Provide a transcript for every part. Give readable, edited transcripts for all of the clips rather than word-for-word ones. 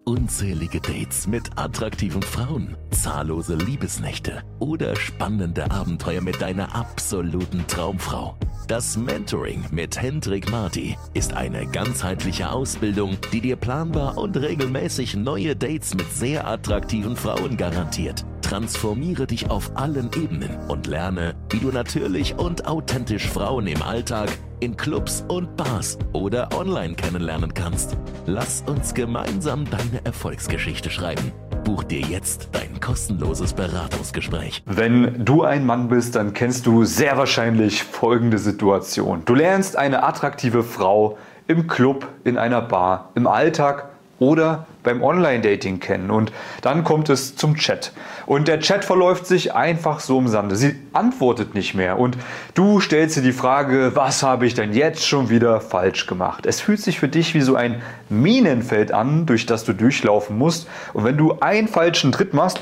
unzählige Dates mit attraktiven Frauen, zahllose Liebesnächte oder spannende Abenteuer mit deiner absoluten Traumfrau. Das Mentoring mit Hendrik Marty ist eine ganzheitliche Ausbildung, die dir planbar und regelmäßig neue Dates mit sehr attraktiven Frauen garantiert. Transformiere dich auf allen Ebenen und lerne, wie du natürlich und authentisch Frauen im Alltag, in Clubs und Bars oder online kennenlernen kannst. Lass uns gemeinsam deine Erfolgsgeschichte schreiben. Buch dir jetzt dein kostenloses Beratungsgespräch. Wenn du ein Mann bist, dann kennst du sehr wahrscheinlich folgende Situation. Du lernst eine attraktive Frau im Club, in einer Bar, im Alltag oder beim Online-Dating kennen und dann kommt es zum Chat. Und der Chat verläuft sich einfach so im Sande. Sie antwortet nicht mehr und du stellst dir die Frage, was habe ich denn jetzt schon wieder falsch gemacht? Es fühlt sich für dich wie so ein Minenfeld an, durch das du durchlaufen musst und wenn du einen falschen Tritt machst,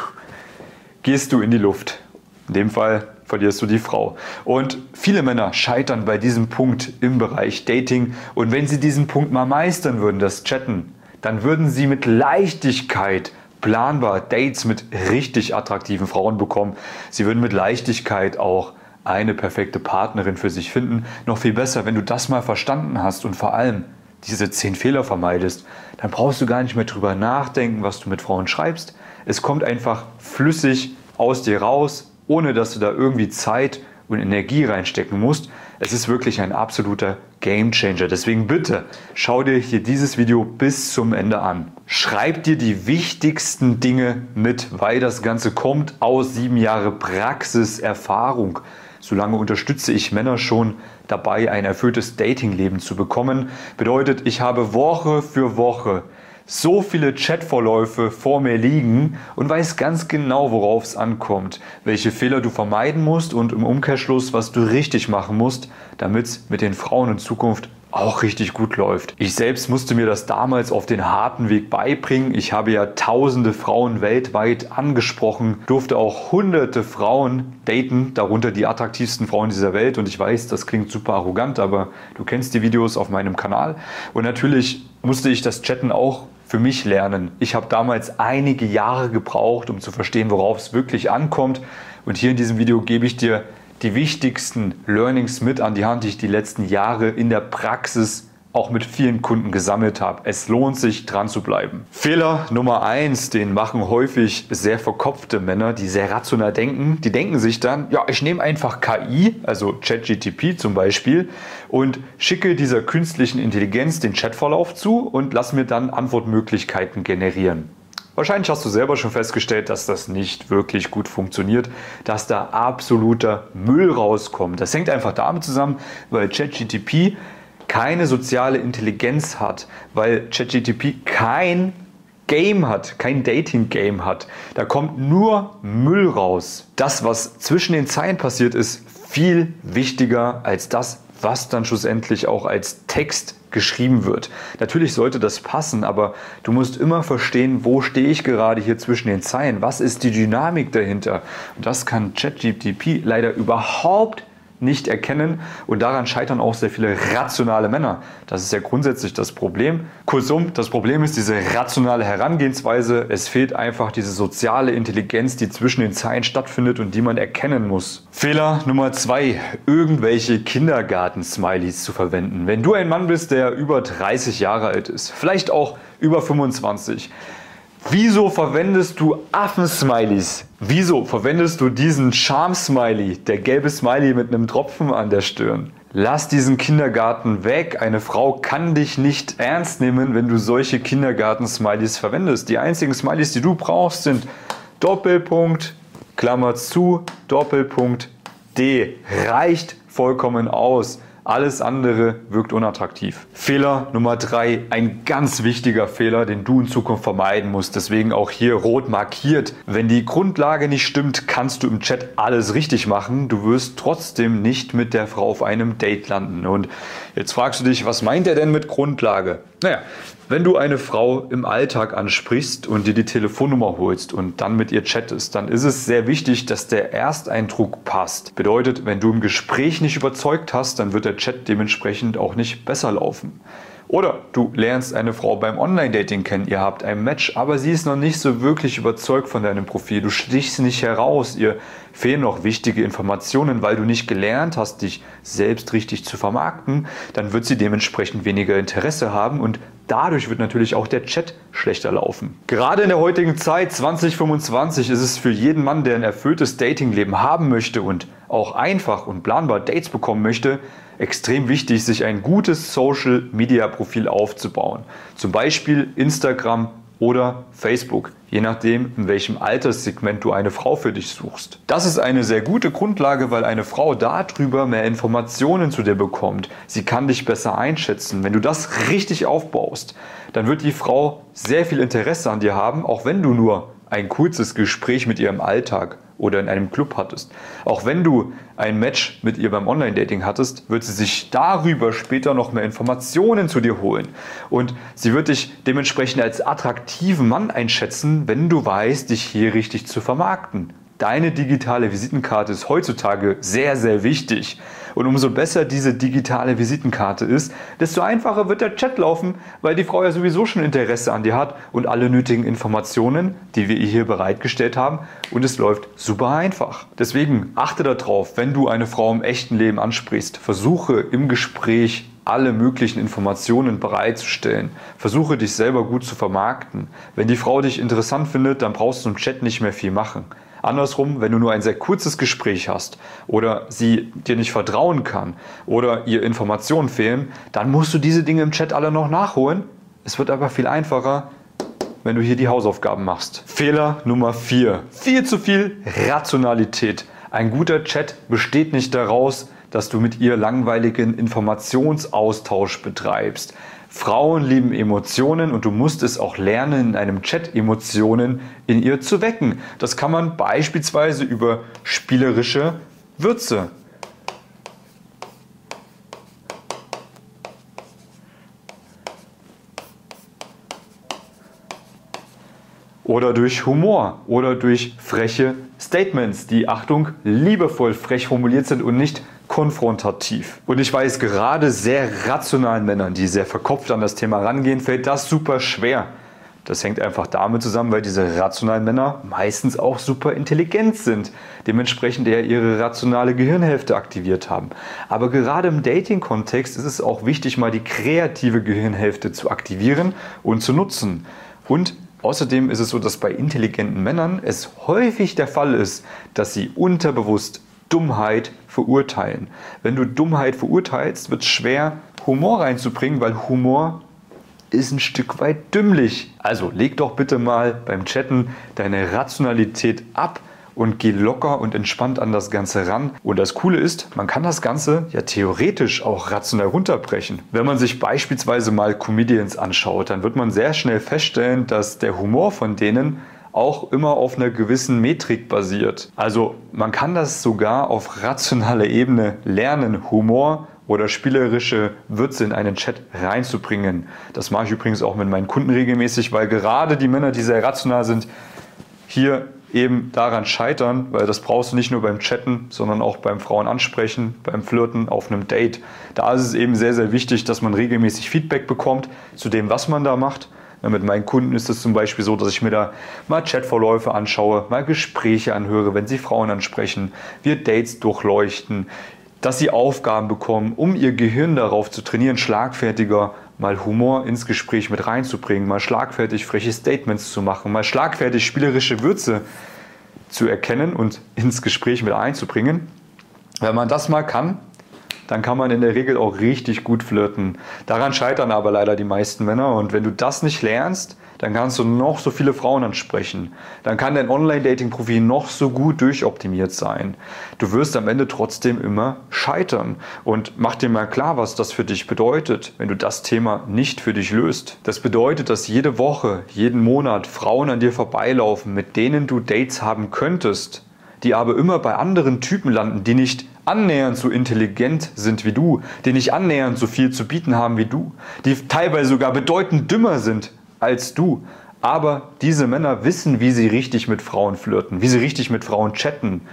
gehst du in die Luft. In dem Fall verlierst du die Frau. Und viele Männer scheitern bei diesem Punkt im Bereich Dating und wenn sie diesen Punkt mal meistern würden, das Chatten, dann würden sie mit Leichtigkeit planbar Dates mit richtig attraktiven Frauen bekommen. Sie würden mit Leichtigkeit auch eine perfekte Partnerin für sich finden. Noch viel besser, wenn du das mal verstanden hast und vor allem diese 10 Fehler vermeidest, dann brauchst du gar nicht mehr drüber nachdenken, was du mit Frauen schreibst. Es kommt einfach flüssig aus dir raus, ohne dass du da irgendwie Zeit und Energie reinstecken musst. Es ist wirklich ein absoluter Gamechanger. Deswegen bitte schau dir hier dieses Video bis zum Ende an. Schreib dir die wichtigsten Dinge mit, weil das Ganze kommt aus 7 Jahren Praxiserfahrung. Solange unterstütze ich Männer schon dabei, ein erfülltes Datingleben zu bekommen. Bedeutet, ich habe Woche für Woche so viele Chatverläufe vor mir liegen und weiß ganz genau, worauf es ankommt, welche Fehler du vermeiden musst und im Umkehrschluss, was du richtig machen musst, damit es mit den Frauen in Zukunft auch richtig gut läuft. Ich selbst musste mir das damals auf den harten Weg beibringen. Ich habe ja tausende Frauen weltweit angesprochen, durfte auch hunderte Frauen daten, darunter die attraktivsten Frauen dieser Welt. Und ich weiß, das klingt super arrogant, aber du kennst die Videos auf meinem Kanal. Und natürlich musste ich das Chatten auch für mich lernen. Ich habe damals einige Jahre gebraucht, um zu verstehen, worauf es wirklich ankommt. Und hier in diesem Video gebe ich dir die wichtigsten Learnings mit an die Hand, die ich die letzten Jahre in der Praxis auch mit vielen Kunden gesammelt habe. Es lohnt sich, dran zu bleiben. Fehler Nummer 1, den machen häufig sehr verkopfte Männer, die sehr rational denken. Die denken sich dann, ja, ich nehme einfach KI, also ChatGPT zum Beispiel, und schicke dieser künstlichen Intelligenz den Chatverlauf zu und lass mir dann Antwortmöglichkeiten generieren. Wahrscheinlich hast du selber schon festgestellt, dass das nicht wirklich gut funktioniert, dass da absoluter Müll rauskommt. Das hängt einfach damit zusammen, weil ChatGPT keine soziale Intelligenz hat, weil ChatGPT kein Game hat, kein Dating-Game hat. Da kommt nur Müll raus. Das, was zwischen den Zeilen passiert, ist viel wichtiger als das, was dann schlussendlich auch als Text geschrieben wird. Natürlich sollte das passen, aber du musst immer verstehen, wo stehe ich gerade hier zwischen den Zeilen, was ist die Dynamik dahinter. Und das kann ChatGPT leider überhaupt nicht erkennen und daran scheitern auch sehr viele rationale Männer. Das ist ja grundsätzlich das Problem. Kurzum, das Problem ist diese rationale Herangehensweise. Es fehlt einfach diese soziale Intelligenz, die zwischen den Zeilen stattfindet und die man erkennen muss. Fehler Nummer 2, irgendwelche Kindergarten-Smileys zu verwenden. Wenn du ein Mann bist, der über 30 Jahre alt ist, vielleicht auch über 25, wieso verwendest du Affen-Smileys? Wieso verwendest du diesen Charm-Smiley, der gelbe Smiley mit einem Tropfen an der Stirn? Lass diesen Kindergarten weg. Eine Frau kann dich nicht ernst nehmen, wenn du solche Kindergarten-Smileys verwendest. Die einzigen Smileys, die du brauchst, sind Doppelpunkt, Klammer zu, Doppelpunkt D. Reicht vollkommen aus. Alles andere wirkt unattraktiv. Fehler Nummer 3, ein ganz wichtiger Fehler, den du in Zukunft vermeiden musst. Deswegen auch hier rot markiert. Wenn die Grundlage nicht stimmt, kannst du im Chat alles richtig machen. Du wirst trotzdem nicht mit der Frau auf einem Date landen. Und jetzt fragst du dich, was meint er denn mit Grundlage? Naja, wenn du eine Frau im Alltag ansprichst und dir die Telefonnummer holst und dann mit ihr chattest, dann ist es sehr wichtig, dass der Ersteindruck passt. Bedeutet, wenn du im Gespräch nicht überzeugt hast, dann wird der Chat dementsprechend auch nicht besser laufen. Oder du lernst eine Frau beim Online-Dating kennen, ihr habt ein Match, aber sie ist noch nicht so wirklich überzeugt von deinem Profil. Du stichst nicht heraus, ihr fehlen noch wichtige Informationen, weil du nicht gelernt hast, dich selbst richtig zu vermarkten. Dann wird sie dementsprechend weniger Interesse haben und dadurch wird natürlich auch der Chat schlechter laufen. Gerade in der heutigen Zeit, 2025, ist es für jeden Mann, der ein erfülltes Datingleben haben möchte und auch einfach und planbar Dates bekommen möchte, extrem wichtig, sich ein gutes Social-Media-Profil aufzubauen. Zum Beispiel Instagram oder Facebook, je nachdem, in welchem Alterssegment du eine Frau für dich suchst. Das ist eine sehr gute Grundlage, weil eine Frau darüber mehr Informationen zu dir bekommt. Sie kann dich besser einschätzen. Wenn du das richtig aufbaust, dann wird die Frau sehr viel Interesse an dir haben, auch wenn du nur ein kurzes Gespräch mit ihr im Alltag oder in einem Club hattest. Auch wenn du ein Match mit ihr beim Online-Dating hattest, wird sie sich darüber später noch mehr Informationen zu dir holen. Und sie wird dich dementsprechend als attraktiven Mann einschätzen, wenn du weißt, dich hier richtig zu vermarkten. Deine digitale Visitenkarte ist heutzutage sehr, sehr wichtig. Und umso besser diese digitale Visitenkarte ist, desto einfacher wird der Chat laufen, weil die Frau ja sowieso schon Interesse an dir hat und alle nötigen Informationen, die wir ihr hier bereitgestellt haben. Und es läuft super einfach. Deswegen achte darauf, wenn du eine Frau im echten Leben ansprichst, versuche im Gespräch alle möglichen Informationen bereitzustellen. Versuche dich selber gut zu vermarkten. Wenn die Frau dich interessant findet, dann brauchst du im Chat nicht mehr viel machen. Andersrum, wenn du nur ein sehr kurzes Gespräch hast oder sie dir nicht vertrauen kann oder ihr Informationen fehlen, dann musst du diese Dinge im Chat alle noch nachholen. Es wird aber viel einfacher, wenn du hier die Hausaufgaben machst. Fehler Nummer 4. Viel zu viel Rationalität. Ein guter Chat besteht nicht daraus, dass du mit ihr langweiligen Informationsaustausch betreibst. Frauen lieben Emotionen und du musst es auch lernen, in einem Chat Emotionen in ihr zu wecken. Das kann man beispielsweise über spielerische Würze. Oder durch Humor oder durch freche Statements, die, Achtung, liebevoll frech formuliert sind und nicht konfrontativ. Und ich weiß, gerade sehr rationalen Männern, die sehr verkopft an das Thema rangehen, fällt das super schwer. Das hängt einfach damit zusammen, weil diese rationalen Männer meistens auch super intelligent sind, dementsprechend eher ihre rationale Gehirnhälfte aktiviert haben. Aber gerade im Dating-Kontext ist es auch wichtig, mal die kreative Gehirnhälfte zu aktivieren und zu nutzen. Und außerdem ist es so, dass bei intelligenten Männern es häufig der Fall ist, dass sie unterbewusst Dummheit verurteilen. Wenn du Dummheit verurteilst, wird es schwer, Humor reinzubringen, weil Humor ist ein Stück weit dümmlich. Also leg doch bitte mal beim Chatten deine Rationalität ab und geh locker und entspannt an das Ganze ran. Und das Coole ist, man kann das Ganze ja theoretisch auch rational runterbrechen. Wenn man sich beispielsweise mal Comedians anschaut, dann wird man sehr schnell feststellen, dass der Humor von denen auch immer auf einer gewissen Metrik basiert. Also man kann das sogar auf rationaler Ebene lernen, Humor oder spielerische Würze in einen Chat reinzubringen. Das mache ich übrigens auch mit meinen Kunden regelmäßig, weil gerade die Männer, die sehr rational sind, hier eben daran scheitern, weil das brauchst du nicht nur beim Chatten, sondern auch beim Frauen ansprechen, beim Flirten, auf einem Date. Da ist es eben sehr, sehr wichtig, dass man regelmäßig Feedback bekommt zu dem, was man da macht. Mit meinen Kunden ist es zum Beispiel so, dass ich mir da mal Chatverläufe anschaue, mal Gespräche anhöre, wenn sie Frauen ansprechen, wir Dates durchleuchten, dass sie Aufgaben bekommen, um ihr Gehirn darauf zu trainieren, schlagfertiger mal Humor ins Gespräch mit reinzubringen, mal schlagfertig freche Statements zu machen, mal schlagfertig spielerische Würze zu erkennen und ins Gespräch mit einzubringen. Wenn man das mal kann, dann kann man in der Regel auch richtig gut flirten. Daran scheitern aber leider die meisten Männer. Und wenn du das nicht lernst, dann kannst du noch so viele Frauen ansprechen. Dann kann dein Online-Dating-Profil noch so gut durchoptimiert sein. Du wirst am Ende trotzdem immer scheitern. Und mach dir mal klar, was das für dich bedeutet, wenn du das Thema nicht für dich löst. Das bedeutet, dass jede Woche, jeden Monat Frauen an dir vorbeilaufen, mit denen du Dates haben könntest, die aber immer bei anderen Typen landen, die nicht annähernd so intelligent sind wie du, die nicht annähernd so viel zu bieten haben wie du, die teilweise sogar bedeutend dümmer sind als du. Aber diese Männer wissen, wie sie richtig mit Frauen flirten, wie sie richtig mit Frauen chatten.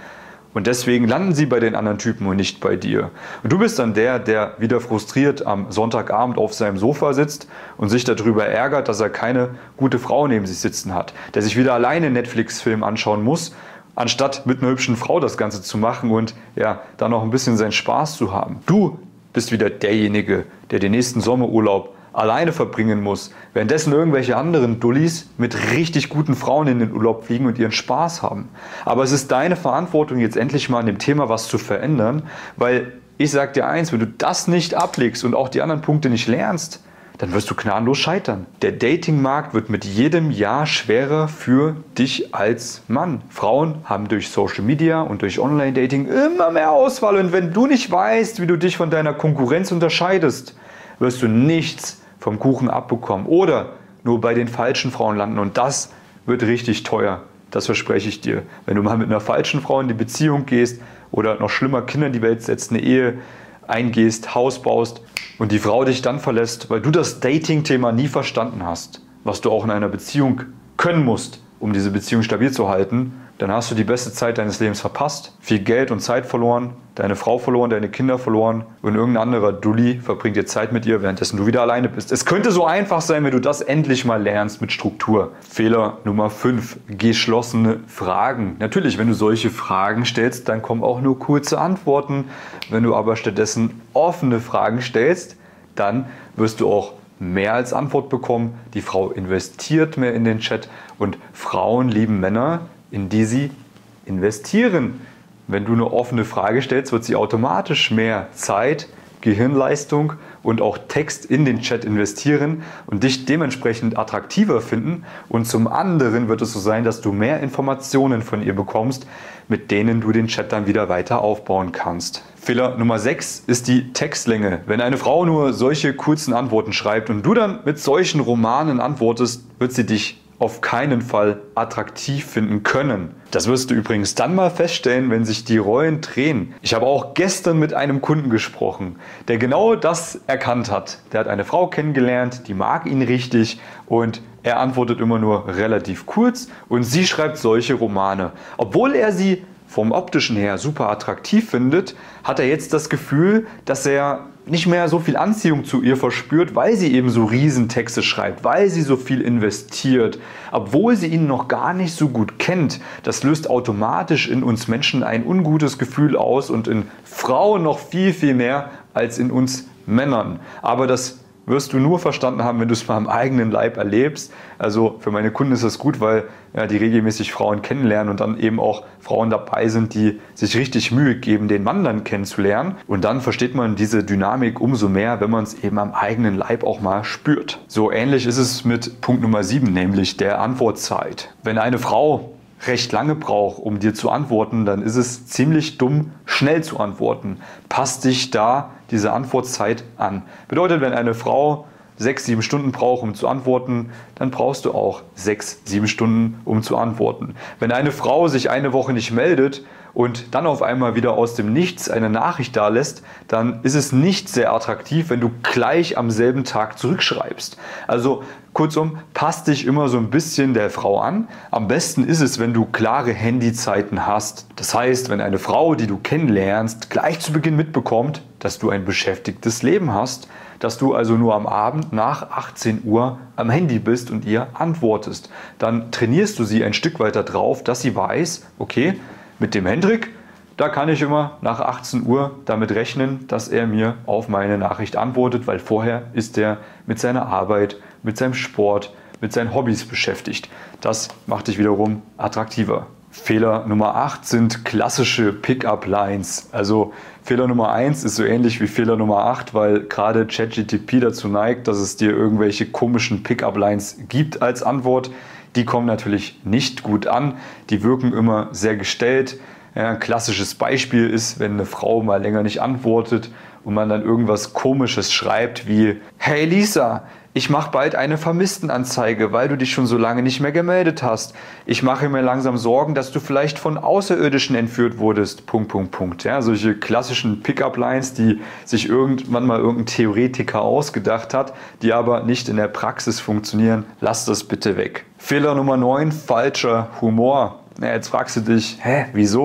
Und deswegen landen sie bei den anderen Typen und nicht bei dir. Und du bist dann der wieder frustriert am Sonntagabend auf seinem Sofa sitzt und sich darüber ärgert, dass er keine gute Frau neben sich sitzen hat. Der sich wieder alleine einen Netflix-Film anschauen muss, anstatt mit einer hübschen Frau das Ganze zu machen und ja, dann noch ein bisschen seinen Spaß zu haben. Du bist wieder derjenige, der den nächsten Sommerurlaub alleine verbringen muss, währenddessen irgendwelche anderen Dullis mit richtig guten Frauen in den Urlaub fliegen und ihren Spaß haben. Aber es ist deine Verantwortung, jetzt endlich mal an dem Thema was zu verändern, weil ich sag dir eins, wenn du das nicht ablegst und auch die anderen Punkte nicht lernst, dann wirst du gnadenlos scheitern. Der Datingmarkt wird mit jedem Jahr schwerer für dich als Mann. Frauen haben durch Social Media und durch Online-Dating immer mehr Auswahl und wenn du nicht weißt, wie du dich von deiner Konkurrenz unterscheidest, wirst du nichts vom Kuchen abbekommen oder nur bei den falschen Frauen landen und das wird richtig teuer, das verspreche ich dir. Wenn du mal mit einer falschen Frau in die Beziehung gehst oder noch schlimmer Kinder in die Welt setzt, eine Ehe eingehst, Haus baust und die Frau dich dann verlässt, weil du das Dating-Thema nie verstanden hast, was du auch in einer Beziehung können musst, um diese Beziehung stabil zu halten, dann hast du die beste Zeit deines Lebens verpasst, viel Geld und Zeit verloren, deine Frau verloren, deine Kinder verloren und irgendein anderer Dulli verbringt dir Zeit mit ihr, währenddessen du wieder alleine bist. Es könnte so einfach sein, wenn du das endlich mal lernst mit Struktur. Fehler Nummer 5, geschlossene Fragen. Natürlich, wenn du solche Fragen stellst, dann kommen auch nur kurze Antworten. Wenn du aber stattdessen offene Fragen stellst, dann wirst du auch mehr als Antwort bekommen. Die Frau investiert mehr in den Chat und Frauen lieben Männer, in die sie investieren. Wenn du eine offene Frage stellst, wird sie automatisch mehr Zeit, Gehirnleistung und auch Text in den Chat investieren und dich dementsprechend attraktiver finden. Und zum anderen wird es so sein, dass du mehr Informationen von ihr bekommst, mit denen du den Chat dann wieder weiter aufbauen kannst. Fehler Nummer 6 ist die Textlänge. Wenn eine Frau nur solche kurzen Antworten schreibt und du dann mit solchen Romanen antwortest, wird sie dich auf keinen Fall attraktiv finden können. Das wirst du übrigens dann mal feststellen, wenn sich die Rollen drehen. Ich habe auch gestern mit einem Kunden gesprochen, der genau das erkannt hat. Der hat eine Frau kennengelernt, die mag ihn richtig und er antwortet immer nur relativ kurz und sie schreibt solche Romane. Obwohl er sie vom optischen her super attraktiv findet, hat er jetzt das Gefühl, dass er nicht mehr so viel Anziehung zu ihr verspürt, weil sie eben so Riesentexte schreibt, weil sie so viel investiert, obwohl sie ihn noch gar nicht so gut kennt. Das löst automatisch in uns Menschen ein ungutes Gefühl aus und in Frauen noch viel, viel mehr als in uns Männern. Aber das wirst du nur verstanden haben, wenn du es mal am eigenen Leib erlebst. Also für meine Kunden ist das gut, weil ja, die regelmäßig Frauen kennenlernen und dann eben auch Frauen dabei sind, die sich richtig Mühe geben, den Mann dann kennenzulernen. Und dann versteht man diese Dynamik umso mehr, wenn man es eben am eigenen Leib auch mal spürt. So ähnlich ist es mit Punkt Nummer 7, nämlich der Antwortzeit. Wenn eine Frau recht lange braucht, um dir zu antworten, dann ist es ziemlich dumm, schnell zu antworten. Passt dich da diese Antwortzeit an. Bedeutet, wenn eine Frau 6-7 Stunden braucht, um zu antworten, dann brauchst du auch 6-7 Stunden, um zu antworten. Wenn eine Frau sich eine Woche nicht meldet und dann auf einmal wieder aus dem Nichts eine Nachricht da lässt, dann ist es nicht sehr attraktiv, wenn du gleich am selben Tag zurückschreibst. Also kurzum, passt dich immer so ein bisschen der Frau an. Am besten ist es, wenn du klare Handyzeiten hast. Das heißt, wenn eine Frau, die du kennenlernst, gleich zu Beginn mitbekommt, dass du ein beschäftigtes Leben hast, dass du also nur am Abend nach 18 Uhr am Handy bist und ihr antwortest. Dann trainierst du sie ein Stück weiter drauf, dass sie weiß, okay, mit dem Hendrik, da kann ich immer nach 18 Uhr damit rechnen, dass er mir auf meine Nachricht antwortet, weil vorher ist er mit seiner Arbeit, mit seinem Sport, mit seinen Hobbys beschäftigt. Das macht dich wiederum attraktiver. Fehler Nummer 8 sind klassische Pickup-Lines. Also Fehler Nummer 1 ist so ähnlich wie Fehler Nummer 8, weil gerade ChatGPT dazu neigt, dass es dir irgendwelche komischen Pickup-Lines gibt als Antwort. Die kommen natürlich nicht gut an, die wirken immer sehr gestellt. Ja, ein klassisches Beispiel ist, wenn eine Frau mal länger nicht antwortet und man dann irgendwas Komisches schreibt wie: Hey Lisa, ich mache bald eine Vermisstenanzeige, weil du dich schon so lange nicht mehr gemeldet hast. Ich mache mir langsam Sorgen, dass du vielleicht von Außerirdischen entführt wurdest. ... Ja, solche klassischen Pickup-Lines, die sich irgendwann mal irgendein Theoretiker ausgedacht hat, die aber nicht in der Praxis funktionieren. Lass das bitte weg. Fehler Nummer 9, falscher Humor. Ja, jetzt fragst du dich, wieso?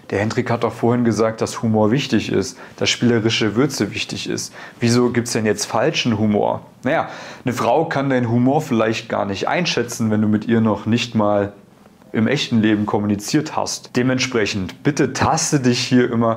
der Hendrik hat doch vorhin gesagt, dass Humor wichtig ist, dass spielerische Würze wichtig ist. Wieso gibt es denn jetzt falschen Humor? Naja, eine Frau kann deinen Humor vielleicht gar nicht einschätzen, wenn du mit ihr noch nicht mal im echten Leben kommuniziert hast. Dementsprechend, bitte taste dich hier immer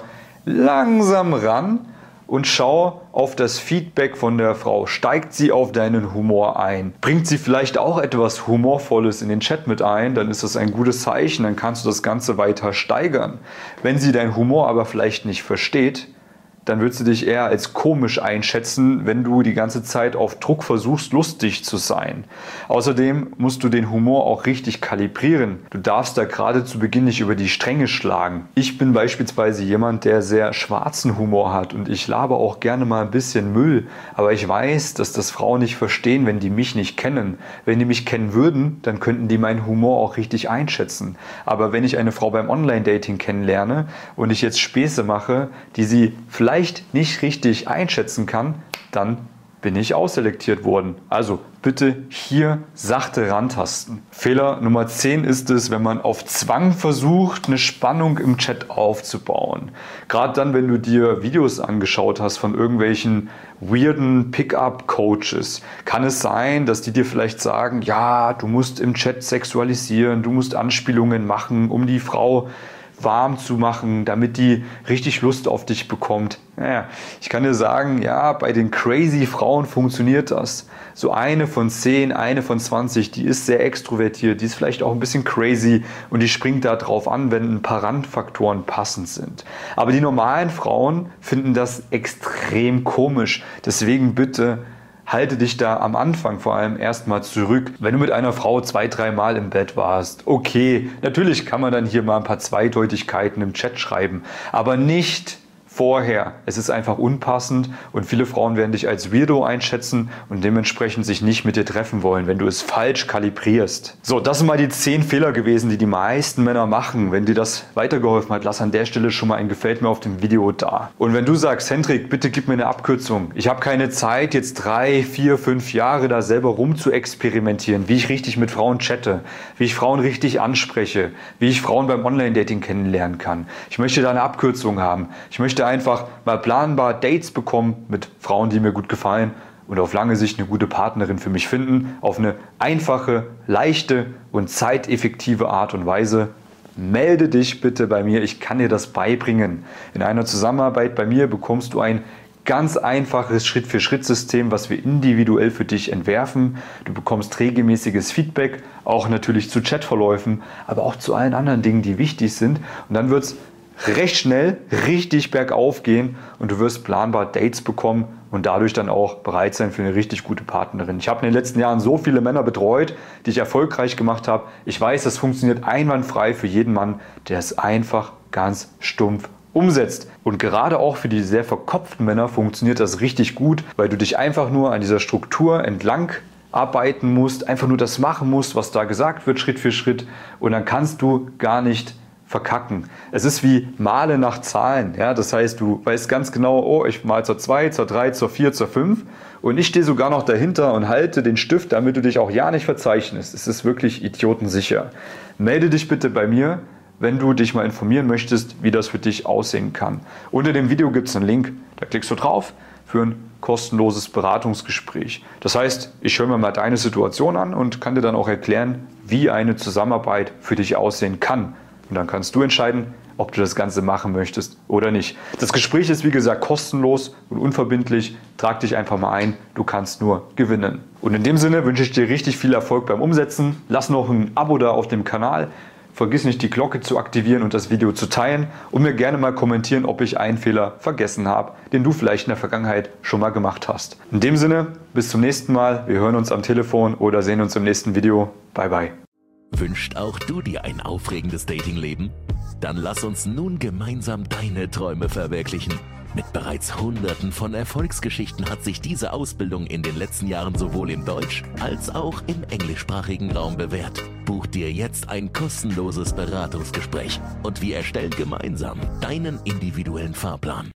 langsam ran und schau auf das Feedback von der Frau. Steigt sie auf deinen Humor ein? Bringt sie vielleicht auch etwas Humorvolles in den Chat mit ein? Dann ist das ein gutes Zeichen, dann kannst du das Ganze weiter steigern. Wenn sie deinen Humor aber vielleicht nicht versteht, dann wird sie dich eher als komisch einschätzen, wenn du die ganze Zeit auf Druck versuchst, lustig zu sein. Außerdem musst du den Humor auch richtig kalibrieren. Du darfst da gerade zu Beginn nicht über die Stränge schlagen. Ich bin beispielsweise jemand, der sehr schwarzen Humor hat und ich laber auch gerne mal ein bisschen Müll. Aber ich weiß, dass das Frauen nicht verstehen, wenn die mich nicht kennen. Wenn die mich kennen würden, dann könnten die meinen Humor auch richtig einschätzen. Aber wenn ich eine Frau beim Online-Dating kennenlerne und ich jetzt Späße mache, die sie vielleicht nicht richtig einschätzen kann, dann bin ich ausselektiert worden. Also bitte hier sachte rantasten. Fehler Nummer 10 ist es, wenn man auf Zwang versucht, eine Spannung im Chat aufzubauen. Gerade dann, wenn du dir Videos angeschaut hast von irgendwelchen weirden Pickup-Coaches, kann es sein, dass die dir vielleicht sagen, ja, du musst im Chat sexualisieren, du musst Anspielungen machen, um die Frau warm zu machen, damit die richtig Lust auf dich bekommt. Naja, ich kann dir sagen, ja, bei den crazy Frauen funktioniert das. So eine von 10, eine von 20, die ist sehr extrovertiert, die ist vielleicht auch ein bisschen crazy und die springt da drauf an, wenn ein paar Randfaktoren passend sind. Aber die normalen Frauen finden das extrem komisch. Deswegen bitte halte dich da am Anfang vor allem erstmal zurück. Wenn du mit einer Frau 2-3 Mal im Bett warst, okay, natürlich kann man dann hier mal ein paar Zweideutigkeiten im Chat schreiben, aber nicht vorher. Es ist einfach unpassend und viele Frauen werden dich als Weirdo einschätzen und dementsprechend sich nicht mit dir treffen wollen, wenn du es falsch kalibrierst. So, das sind mal die 10 Fehler gewesen, die die meisten Männer machen. Wenn dir das weitergeholfen hat, lass an der Stelle schon mal ein Gefällt mir auf dem Video da. Und wenn du sagst, Hendrik, bitte gib mir eine Abkürzung. Ich habe keine Zeit, jetzt 3, 4, 5 Jahre da selber rum zu experimentieren, wie ich richtig mit Frauen chatte, wie ich Frauen richtig anspreche, wie ich Frauen beim Online-Dating kennenlernen kann. Ich möchte da eine Abkürzung haben. Ich möchte einfach mal planbar Dates bekommen mit Frauen, die mir gut gefallen und auf lange Sicht eine gute Partnerin für mich finden, auf eine einfache, leichte und zeiteffektive Art und Weise. Melde dich bitte bei mir, ich kann dir das beibringen. In einer Zusammenarbeit bei mir bekommst du ein ganz einfaches Schritt-für-Schritt-System, was wir individuell für dich entwerfen. Du bekommst regelmäßiges Feedback, auch natürlich zu Chatverläufen, aber auch zu allen anderen Dingen, die wichtig sind. Und dann wird es recht schnell richtig bergauf gehen und du wirst planbar Dates bekommen und dadurch dann auch bereit sein für eine richtig gute Partnerin. Ich habe in den letzten Jahren so viele Männer betreut, die ich erfolgreich gemacht habe. Ich weiß, das funktioniert einwandfrei für jeden Mann, der es einfach ganz stumpf umsetzt. Und gerade auch für die sehr verkopften Männer funktioniert das richtig gut, weil du dich einfach nur an dieser Struktur entlang arbeiten musst, einfach nur das machen musst, was da gesagt wird, Schritt für Schritt, und dann kannst du gar nicht verkacken. Es ist wie Male nach Zahlen. Ja? Das heißt, du weißt ganz genau, oh, ich mal zur 2, zur 3, zur 4, zur 5 und ich stehe sogar noch dahinter und halte den Stift, damit du dich auch ja nicht verzeichnest. Es ist wirklich idiotensicher. Melde dich bitte bei mir, wenn du dich mal informieren möchtest, wie das für dich aussehen kann. Unter dem Video gibt es einen Link, da klickst du drauf für ein kostenloses Beratungsgespräch. Das heißt, ich höre mir mal deine Situation an und kann dir dann auch erklären, wie eine Zusammenarbeit für dich aussehen kann. Und dann kannst du entscheiden, ob du das Ganze machen möchtest oder nicht. Das Gespräch ist wie gesagt kostenlos und unverbindlich. Trag dich einfach mal ein, du kannst nur gewinnen. Und in dem Sinne wünsche ich dir richtig viel Erfolg beim Umsetzen. Lass noch ein Abo da auf dem Kanal. Vergiss nicht, die Glocke zu aktivieren und das Video zu teilen und mir gerne mal kommentieren, ob ich einen Fehler vergessen habe, den du vielleicht in der Vergangenheit schon mal gemacht hast. In dem Sinne, bis zum nächsten Mal. Wir hören uns am Telefon oder sehen uns im nächsten Video. Bye bye. Wünscht auch du dir ein aufregendes Datingleben? Dann lass uns nun gemeinsam deine Träume verwirklichen. Mit bereits Hunderten von Erfolgsgeschichten hat sich diese Ausbildung in den letzten Jahren sowohl im Deutsch- als auch im englischsprachigen Raum bewährt. Buch dir jetzt ein kostenloses Beratungsgespräch und wir erstellen gemeinsam deinen individuellen Fahrplan.